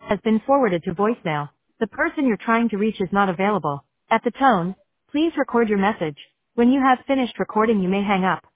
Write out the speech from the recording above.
has been forwarded to voicemail. The person you're trying to reach is not available. At the tone, please record your message. When you have finished recording, you may hang up.